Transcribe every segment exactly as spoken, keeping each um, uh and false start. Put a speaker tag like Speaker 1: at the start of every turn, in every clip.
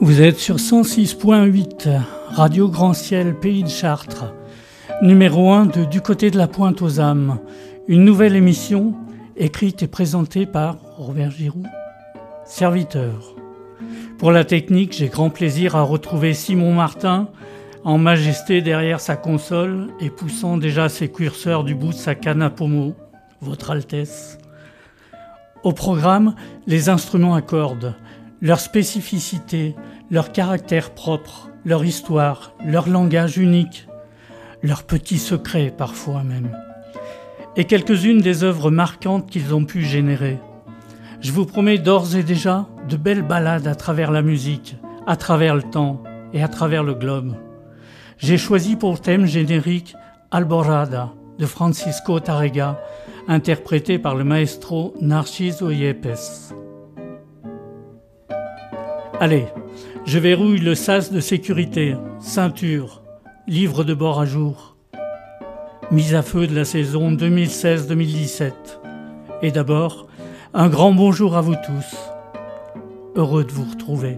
Speaker 1: Vous êtes sur cent six point huit, Radio Grand Ciel, Pays de Chartres, numéro un de Du côté de la Pointe aux âmes. Une nouvelle émission écrite et présentée par Robert Giroux, serviteur. Pour la technique, j'ai grand plaisir à retrouver Simon Martin, en majesté derrière sa console et poussant déjà ses curseurs du bout de sa canne à pommeau, Votre Altesse. Au programme, les instruments à cordes, leur spécificité, leur caractère propre, leur histoire, leur langage unique, leurs petits secrets parfois même, et quelques-unes des œuvres marquantes qu'ils ont pu générer. Je vous promets d'ores et déjà de belles balades à travers la musique, à travers le temps et à travers le globe. J'ai choisi pour thème générique Alborada de Francisco Tárrega, interprété par le maestro Narciso Yepes. Allez, je verrouille le sas de sécurité, ceinture, livre de bord à jour. Mise à feu de la saison deux mille seize deux mille dix-sept. Et d'abord, un grand bonjour à vous tous. Heureux de vous retrouver.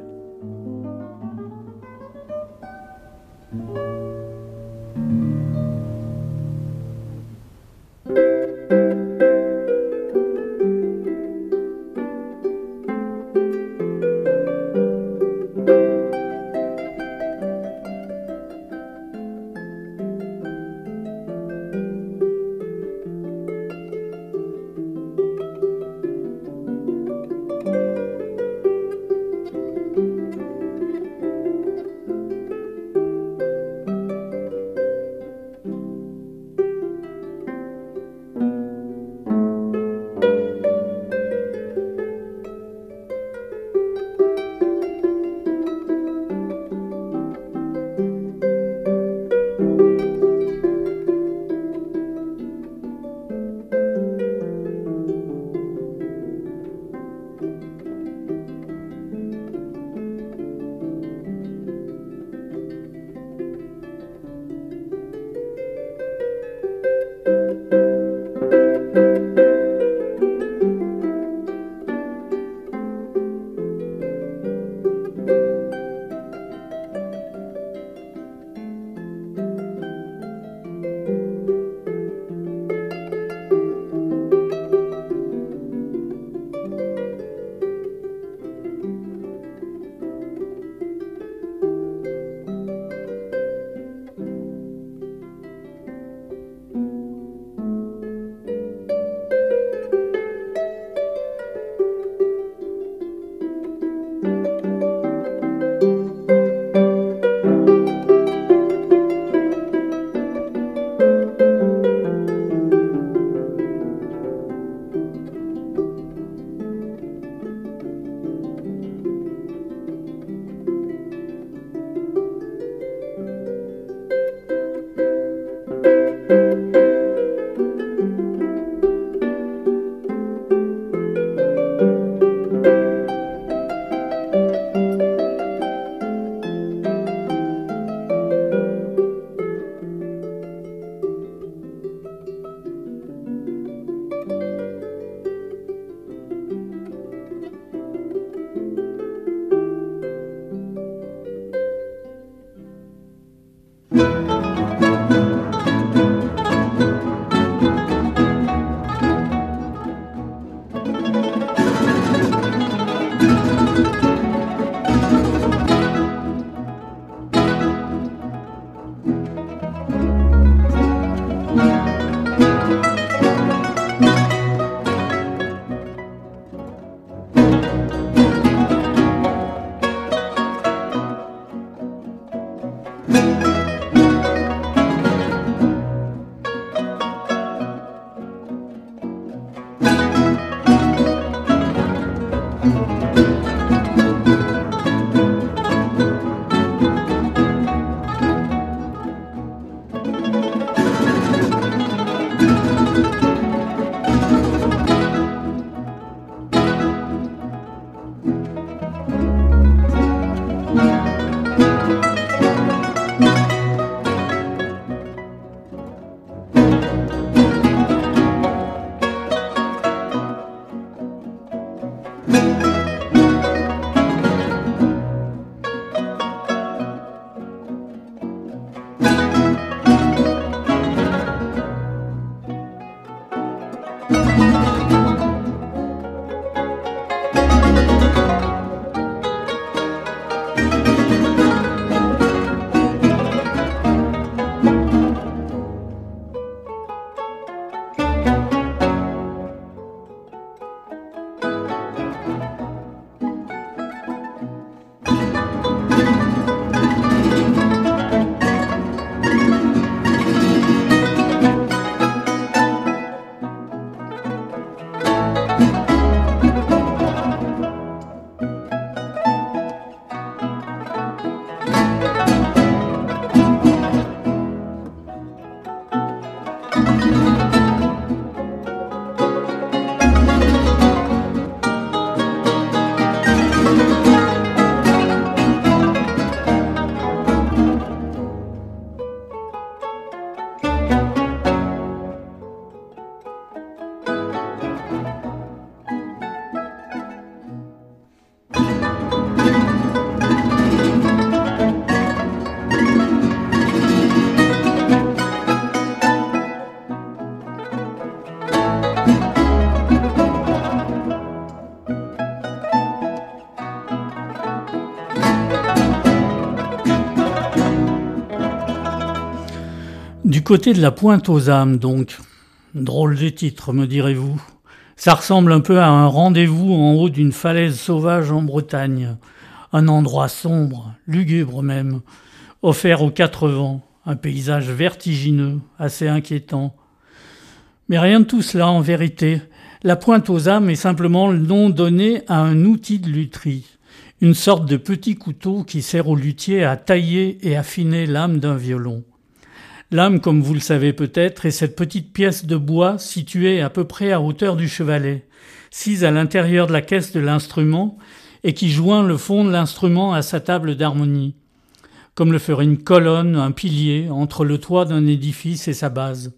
Speaker 1: côté de la Pointe aux âmes, donc. Drôle de titre, me direz-vous. Ça ressemble un peu à un rendez-vous en haut d'une falaise sauvage en Bretagne. Un endroit sombre, lugubre même, offert aux quatre vents. Un paysage vertigineux, assez inquiétant. Mais rien de tout cela en vérité. La Pointe aux âmes est simplement le nom donné à un outil de lutherie. Une sorte de petit couteau qui sert au luthier à tailler et affiner l'âme d'un violon. L'âme, comme vous le savez peut-être, est cette petite pièce de bois située à peu près à hauteur du chevalet, sise à l'intérieur de la caisse de l'instrument et qui joint le fond de l'instrument à sa table d'harmonie, comme le ferait une colonne, un pilier, entre le toit d'un édifice et sa base.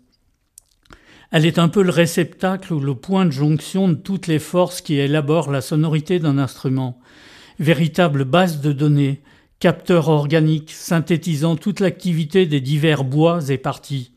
Speaker 1: Elle est un peu le réceptacle ou le point de jonction de toutes les forces qui élaborent la sonorité d'un instrument, véritable base de données, capteur organique synthétisant toute l'activité des divers bois et parties.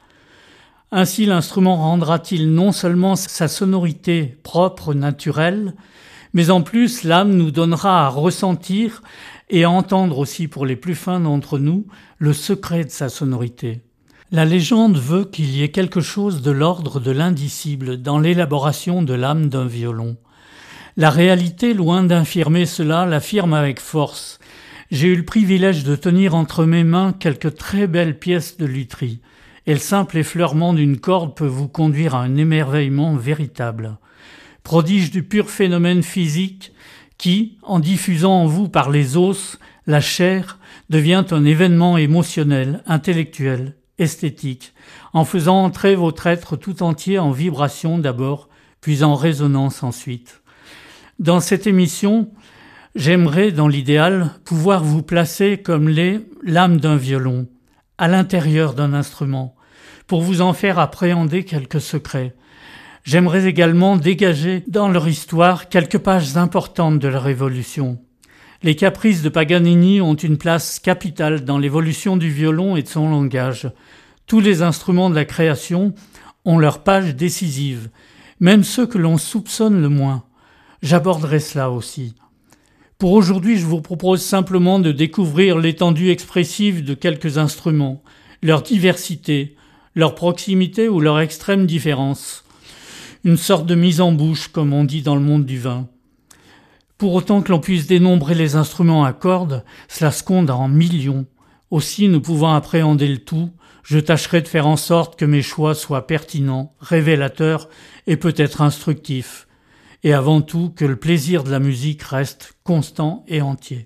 Speaker 1: Ainsi l'instrument rendra-t-il non seulement sa sonorité propre, naturelle, mais en plus l'âme nous donnera à ressentir et à entendre aussi pour les plus fins d'entre nous le secret de sa sonorité. La légende veut qu'il y ait quelque chose de l'ordre de l'indicible dans l'élaboration de l'âme d'un violon. La réalité, loin d'infirmer cela, l'affirme avec force. J'ai eu le privilège de tenir entre mes mains quelques très belles pièces de lutherie, et le simple effleurement d'une corde peut vous conduire à un émerveillement véritable. Prodige du pur phénomène physique qui, en diffusant en vous par les os, la chair, devient un événement émotionnel, intellectuel, esthétique, en faisant entrer votre être tout entier en vibration d'abord, puis en résonance ensuite. Dans cette émission, j'aimerais, dans l'idéal, pouvoir vous placer comme l'est l'âme d'un violon, à l'intérieur d'un instrument, pour vous en faire appréhender quelques secrets. J'aimerais également dégager dans leur histoire quelques pages importantes de leur évolution. Les caprices de Paganini ont une place capitale dans l'évolution du violon et de son langage. Tous les instruments de la création ont leur page décisive, même ceux que l'on soupçonne le moins. J'aborderai cela aussi. Pour aujourd'hui, je vous propose simplement de découvrir l'étendue expressive de quelques instruments, leur diversité, leur proximité ou leur extrême différence. Une sorte de mise en bouche, comme on dit dans le monde du vin. Pour autant que l'on puisse dénombrer les instruments à cordes, cela se compte en millions. Aussi, ne pouvant appréhender le tout, je tâcherai de faire en sorte que mes choix soient pertinents, révélateurs et peut-être instructifs. Et avant tout, que le plaisir de la musique reste constant et entier.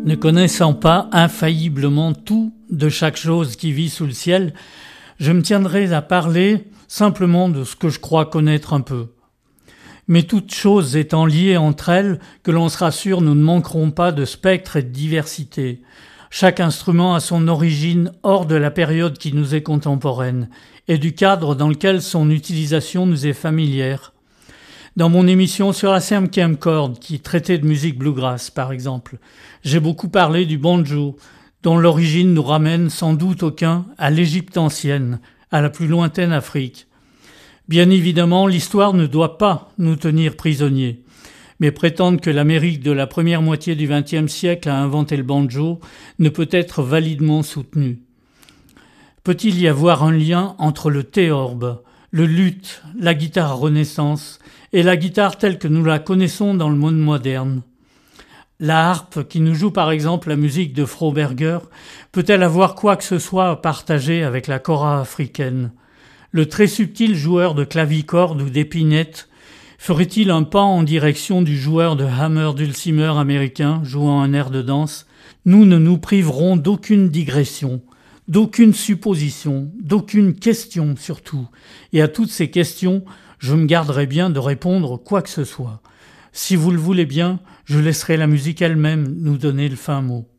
Speaker 1: Ne connaissant pas infailliblement tout de chaque chose qui vit sous le ciel, je me tiendrai à parler simplement de ce que je crois connaître un peu. Mais toutes choses étant liées entre elles, que l'on se rassure, nous ne manquerons pas de spectres et de diversité. Chaque instrument a son origine hors de la période qui nous est contemporaine et du cadre dans lequel son utilisation nous est familière. Dans mon émission sur la cinquième corde, qui traitait de musique bluegrass par exemple, j'ai beaucoup parlé du banjo, dont l'origine nous ramène sans doute aucun à l'Égypte ancienne, à la plus lointaine Afrique. Bien évidemment, l'histoire ne doit pas nous tenir prisonniers, mais prétendre que l'Amérique de la première moitié du vingtième siècle a inventé le banjo ne peut être validement soutenu. Peut-il y avoir un lien entre le théorbe, le luth, la guitare Renaissance et la guitare telle que nous la connaissons dans le monde moderne ? La harpe, qui nous joue par exemple la musique de Froberger, peut-elle avoir quoi que ce soit à partager avec la kora africaine ? Le très subtil joueur de clavicorde ou d'épinette ferait-il un pas en direction du joueur de hammer dulcimer américain jouant un air de danse ? Nous ne nous priverons d'aucune digression, d'aucune supposition, d'aucune question surtout. Et à toutes ces questions, je me garderai bien de répondre quoi que ce soit. Si vous le voulez bien, je laisserai la musique elle-même nous donner le fin mot.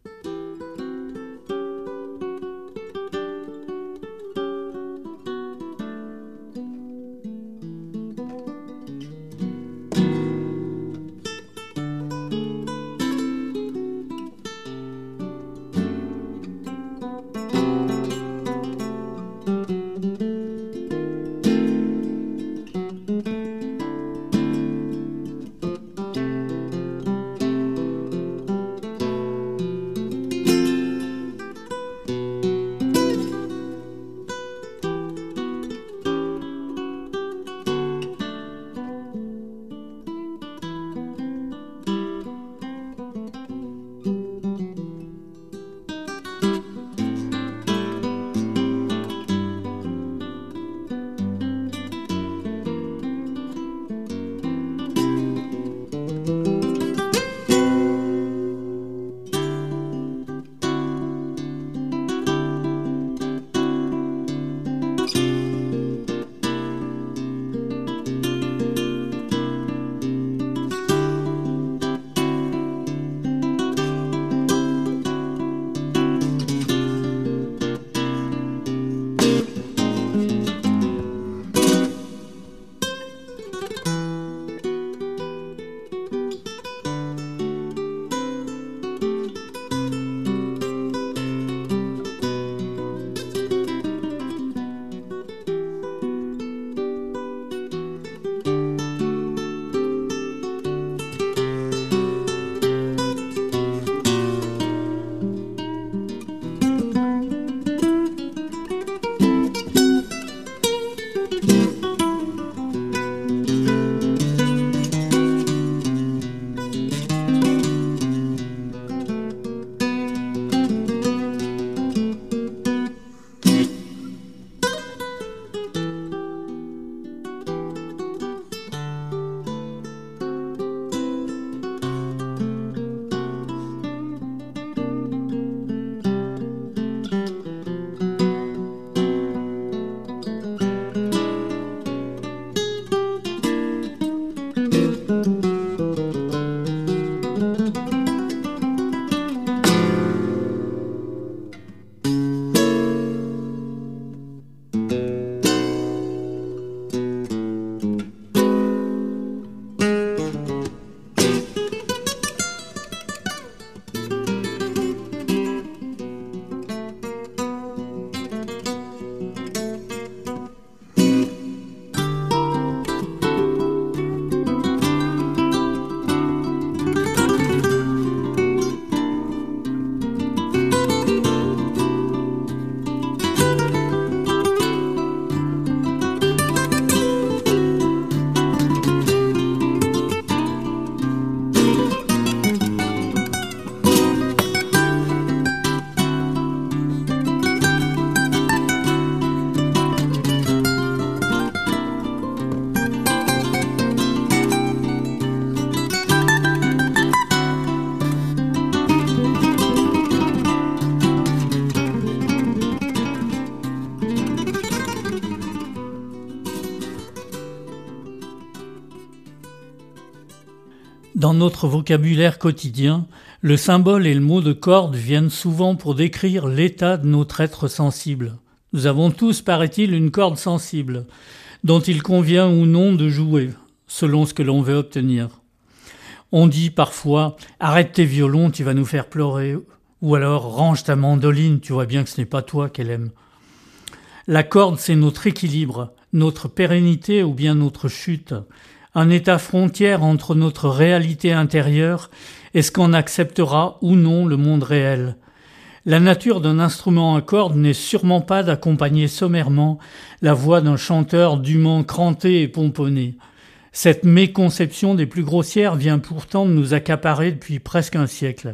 Speaker 1: Dans notre vocabulaire quotidien, le symbole et le mot de corde viennent souvent pour décrire l'état de notre être sensible. Nous avons tous, paraît-il, une corde sensible, dont il convient ou non de jouer, selon ce que l'on veut obtenir. On dit parfois « arrête tes violons, tu vas nous faire pleurer » ou alors « range ta mandoline, tu vois bien que ce n'est pas toi qu'elle aime ». La corde, c'est notre équilibre, notre pérennité ou bien notre chute, un état frontière entre notre réalité intérieure et ce qu'en acceptera ou non le monde réel. La nature d'un instrument à cordes n'est sûrement pas d'accompagner sommairement la voix d'un chanteur dûment cranté et pomponné. Cette méconception des plus grossières vient pourtant de nous accaparer depuis presque un siècle.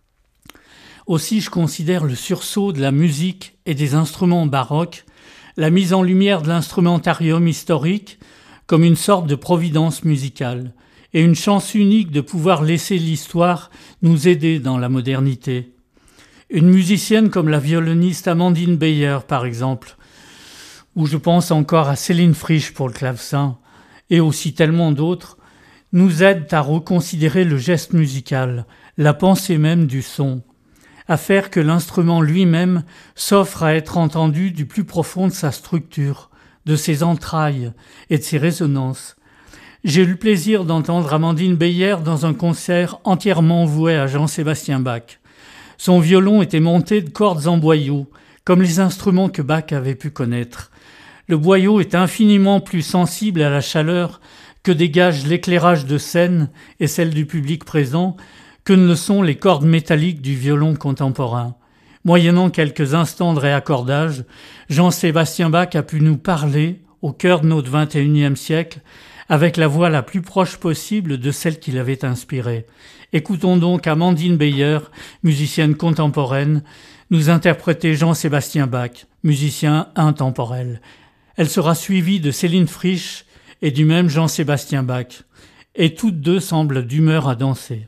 Speaker 1: Aussi, je considère le sursaut de la musique et des instruments baroques, la mise en lumière de l'instrumentarium historique, comme une sorte de providence musicale, et une chance unique de pouvoir laisser l'histoire nous aider dans la modernité. Une musicienne comme la violoniste Amandine Beyer, par exemple, ou je pense encore à Céline Frisch pour le clavecin, et aussi tellement d'autres, nous aident à reconsidérer le geste musical, la pensée même du son, à faire que l'instrument lui-même s'offre à être entendu du plus profond de sa structure, de ses entrailles et de ses résonances. J'ai eu le plaisir d'entendre Amandine Beyer dans un concert entièrement voué à Jean-Sébastien Bach. Son violon était monté de cordes en boyau, comme les instruments que Bach avait pu connaître. Le boyau est infiniment plus sensible à la chaleur que dégage l'éclairage de scène et celle du public présent que ne le sont les cordes métalliques du violon contemporain. Moyennant quelques instants de réaccordage, Jean-Sébastien Bach a pu nous parler, au cœur de notre vingt et unième siècle, avec la voix la plus proche possible de celle qui l'avait inspirée. Écoutons donc Amandine Beyer, musicienne contemporaine, nous interpréter Jean-Sébastien Bach, musicien intemporel. Elle sera suivie de Céline Frisch et du même Jean-Sébastien Bach, et toutes deux semblent d'humeur à danser.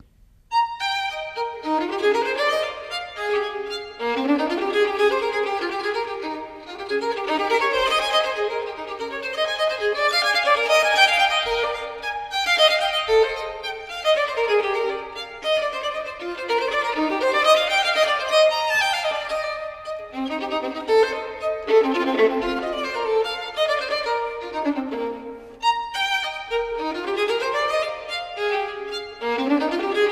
Speaker 2: Thank you.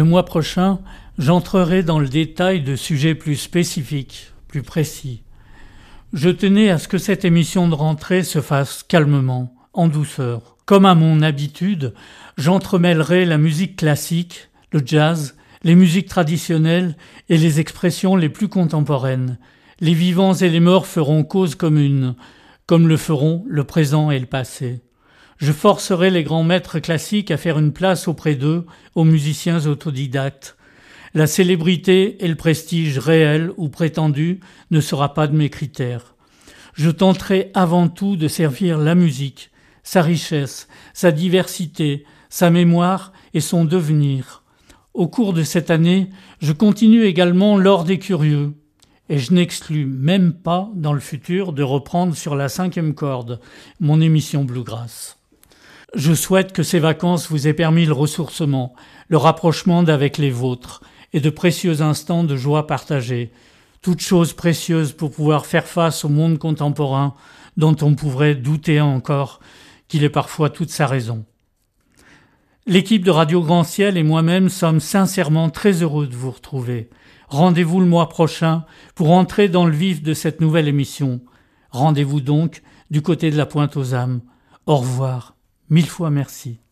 Speaker 1: mois prochain, j'entrerai dans le détail de sujets plus spécifiques, plus précis. Je tenais à ce que cette émission de rentrée se fasse calmement, en douceur. Comme à mon habitude, j'entremêlerai la musique classique, le jazz, les musiques traditionnelles et les expressions les plus contemporaines. Les vivants et les morts feront cause commune, comme le feront le présent et le passé. Je forcerai les grands maîtres classiques à faire une place auprès d'eux, aux musiciens autodidactes. La célébrité et le prestige réel ou prétendu ne sera pas de mes critères. Je tenterai avant tout de servir la musique, sa richesse, sa diversité, sa mémoire et son devenir. Au cours de cette année, je continue également l'Or des curieux, et je n'exclus même pas dans le futur de reprendre sur la cinquième corde mon émission Bluegrass. Je souhaite que ces vacances vous aient permis le ressourcement, le rapprochement d'avec les vôtres et de précieux instants de joie partagée, toutes choses précieuses pour pouvoir faire face au monde contemporain dont on pourrait douter encore qu'il ait parfois toute sa raison. L'équipe de Radio Grand Ciel et moi-même sommes sincèrement très heureux de vous retrouver. Rendez-vous le mois prochain pour entrer dans le vif de cette nouvelle émission. Rendez-vous donc du côté de la Pointe aux Âmes. Au revoir. Mille fois merci.